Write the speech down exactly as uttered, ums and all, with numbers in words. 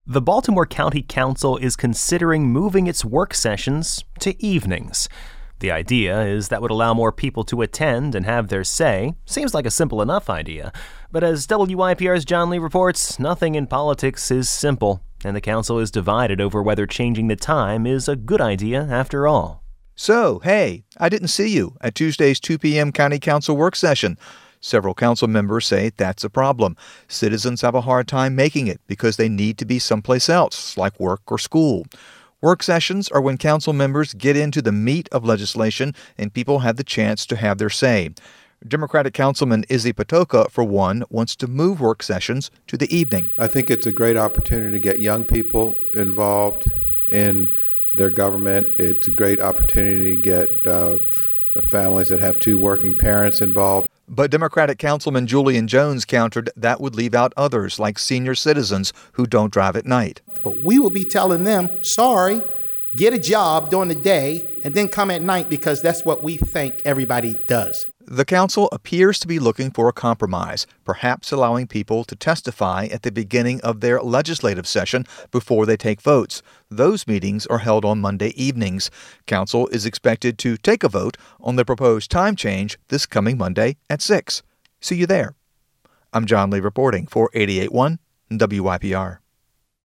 The Baltimore County Council is considering moving its work sessions to evenings. The idea is that would allow more people to attend and have their say. Seems like a simple enough idea. But as W Y P R's John Lee reports, nothing in politics is simple, and the council is divided over whether changing the time is a good idea after all. So, hey, I didn't see you at Tuesday's two p.m. County Council work session. Several council members say that's a problem. Citizens have a hard time making it because they need to be someplace else, like work or school. Work sessions are when council members get into the meat of legislation and people have the chance to have their say. Democratic Councilman Izzy Patoka, for one, wants to move work sessions to the evening. I think it's a great opportunity to get young people involved in their government. It's a great opportunity to get uh, families that have two working parents involved. But Democratic Councilman Julian Jones countered that would leave out others, like senior citizens who don't drive at night. But we will be telling them, sorry, get a job during the day and then come at night because that's what we think everybody does. The council appears to be looking for a compromise, perhaps allowing people to testify at the beginning of their legislative session before they take votes. Those meetings are held on Monday evenings. Council is expected to take a vote on the proposed time change this coming Monday at six. See you there. I'm John Lee reporting for eighty-eight point one W Y P R.